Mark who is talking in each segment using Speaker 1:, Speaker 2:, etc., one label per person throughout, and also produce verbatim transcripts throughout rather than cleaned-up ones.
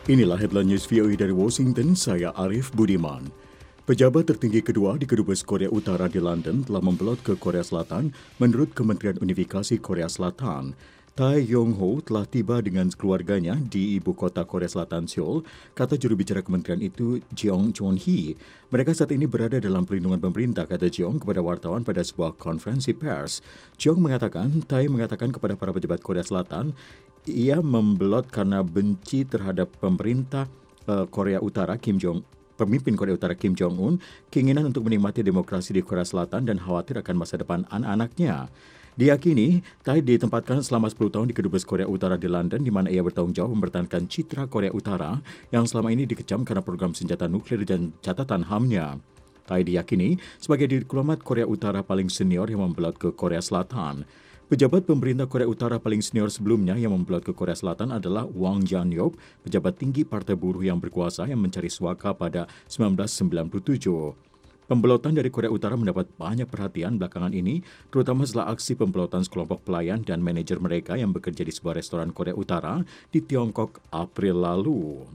Speaker 1: Inilah headline news V O A dari Washington, saya Arif Budiman. Pejabat tertinggi kedua di Kedubes Korea Utara di London telah membelot ke Korea Selatan menurut Kementerian Unifikasi Korea Selatan. Tae Yong-ho telah tiba dengan keluarganya di ibu kota Korea Selatan, Seoul, kata juru bicara kementerian itu, Jeong Chon-hee. Mereka saat ini berada dalam perlindungan pemerintah, kata Jeong kepada wartawan pada sebuah konferensi pers. Jeong mengatakan, Tae mengatakan kepada para pejabat Korea Selatan, ia membelot karena benci terhadap pemerintah uh, Korea Utara Kim Jong Pemimpin Korea Utara Kim Jong-un, keinginan untuk menikmati demokrasi di Korea Selatan dan khawatir akan masa depan anak-anaknya. Diyakini, Tae ditempatkan selama sepuluh tahun di Kedubes Korea Utara di London, di mana ia bertanggung jawab mempertahankan citra Korea Utara yang selama ini dikecam karena program senjata nuklir dan catatan H A M-nya. Tae diyakini sebagai diplomat Korea Utara paling senior yang membelot ke Korea Selatan. Pejabat pemerintah Korea Utara paling senior sebelumnya yang membelot ke Korea Selatan adalah Wang Jan-yop, pejabat tinggi Partai Buruh yang berkuasa yang mencari suaka pada seribu sembilan ratus sembilan puluh tujuh. Pembelotan dari Korea Utara mendapat banyak perhatian belakangan ini, terutama setelah aksi pembelotan sekelompok pelayan dan manajer mereka yang bekerja di sebuah restoran Korea Utara di Tiongkok April lalu.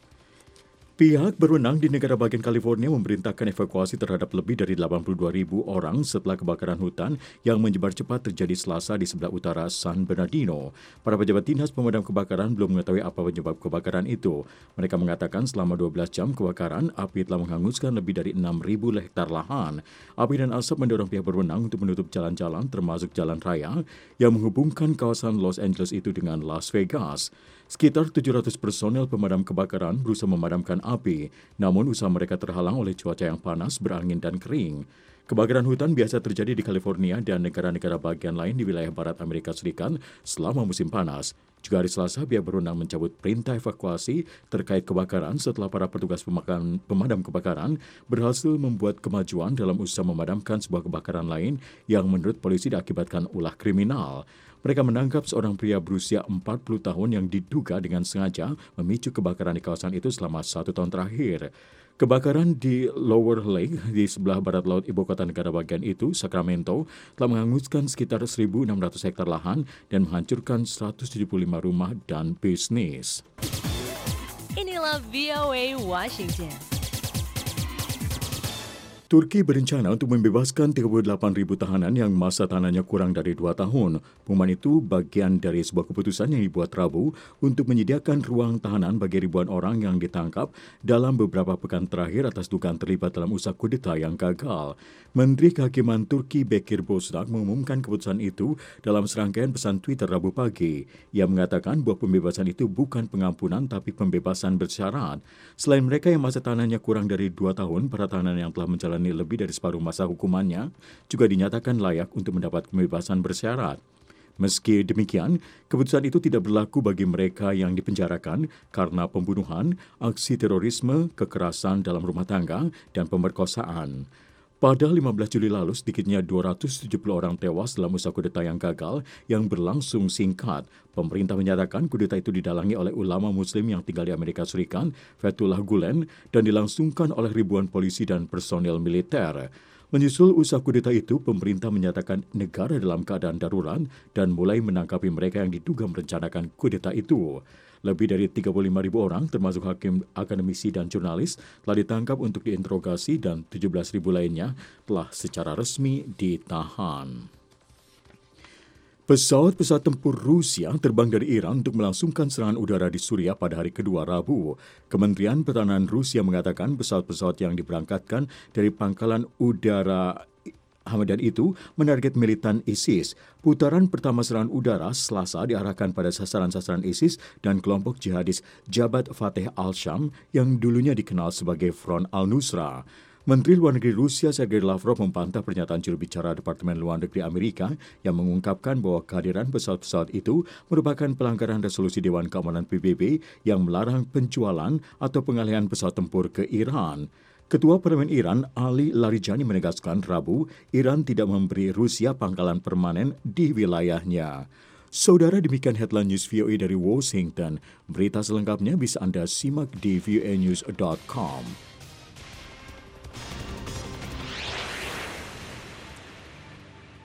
Speaker 1: Pihak berwenang di negara bagian California memerintahkan evakuasi terhadap lebih dari delapan puluh dua ribu orang setelah kebakaran hutan yang menyebar cepat terjadi Selasa di sebelah utara San Bernardino. Para pejabat dinas pemadam kebakaran belum mengetahui apa penyebab kebakaran itu. Mereka mengatakan selama dua belas jam kebakaran, api telah menghanguskan lebih dari enam ribu hektar lahan. Api dan asap mendorong pihak berwenang untuk menutup jalan-jalan termasuk jalan raya yang menghubungkan kawasan Los Angeles itu dengan Las Vegas. Sekitar tujuh ratus personel pemadam kebakaran berusaha memadamkan api, namun usaha mereka terhalang oleh cuaca yang panas, berangin dan kering. Kebakaran hutan biasa terjadi di California dan negara-negara bagian lain di wilayah barat Amerika Serikat selama musim panas. Juga hari Selasa, pihak berwenang mencabut perintah evakuasi terkait kebakaran setelah para petugas pemadam kebakaran berhasil membuat kemajuan dalam usaha memadamkan sebuah kebakaran lain yang menurut polisi diakibatkan ulah kriminal. Mereka menangkap seorang pria berusia empat puluh tahun yang diduga dengan sengaja memicu kebakaran di kawasan itu selama satu tahun terakhir. Kebakaran di Lower Lake di sebelah barat laut ibu kota negara bagian itu, Sacramento, telah menghanguskan sekitar seribu enam ratus hektar lahan dan menghancurkan seratus tujuh puluh lima rumah dan bisnis.
Speaker 2: Inilah V O A Washington.
Speaker 1: Turki berencana untuk membebaskan tiga puluh delapan ribu tahanan yang masa tahanannya kurang dari dua tahun. Pengumuman itu bagian dari sebuah keputusan yang dibuat Rabu untuk menyediakan ruang tahanan bagi ribuan orang yang ditangkap dalam beberapa pekan terakhir atas dugaan terlibat dalam usaha kudeta yang gagal. Menteri Kehakiman Turki Bekir Bozdağ mengumumkan keputusan itu dalam serangkaian pesan Twitter Rabu pagi. Ia mengatakan bahwa pembebasan itu bukan pengampunan tapi pembebasan bersyarat. Selain mereka yang masa tahanannya kurang dari dua tahun, para tahanan yang telah menjalani lebih dari separuh masa hukumannya juga dinyatakan layak untuk mendapat kebebasan bersyarat. Meski demikian, keputusan itu tidak berlaku bagi mereka yang dipenjarakan karena pembunuhan, aksi terorisme, kekerasan dalam rumah tangga, dan pemerkosaan. Pada lima belas Juli lalu, sedikitnya dua ratus tujuh puluh orang tewas dalam usaha kudeta yang gagal yang berlangsung singkat. Pemerintah menyatakan kudeta itu didalangi oleh ulama muslim yang tinggal di Amerika Serikat, Fethullah Gulen, dan dilangsungkan oleh ribuan polisi dan personel militer. Menyusul usaha kudeta itu, pemerintah menyatakan negara dalam keadaan darurat dan mulai menangkapi mereka yang diduga merencanakan kudeta itu. Lebih dari tiga puluh lima ribu orang, termasuk hakim, akademisi, dan jurnalis, telah ditangkap untuk diinterogasi dan tujuh belas ribu lainnya telah secara resmi ditahan. Pesawat-pesawat tempur Rusia terbang dari Iran untuk melangsungkan serangan udara di Suriah pada hari kedua Rabu. Kementerian Pertahanan Rusia mengatakan pesawat-pesawat yang diberangkatkan dari pangkalan udara Hamadan itu menarget militan ISIS. Putaran pertama serangan udara Selasa diarahkan pada sasaran-sasaran ISIS dan kelompok jihadis Jabhat Fateh al-Sham yang dulunya dikenal sebagai Front al-Nusra. Menteri Luar Negeri Rusia Sergei Lavrov membantah pernyataan juru bicara Departemen Luar Negeri Amerika yang mengungkapkan bahwa kehadiran pesawat-pesawat itu merupakan pelanggaran resolusi Dewan Keamanan P B B yang melarang penjualan atau pengalihan pesawat tempur ke Iran. Ketua Parlemen Iran, Ali Larijani menegaskan Rabu, Iran tidak memberi Rusia pangkalan permanen di wilayahnya. Saudara, demikian headline news V O A dari Washington. Berita selengkapnya bisa Anda simak di v o a news dot com.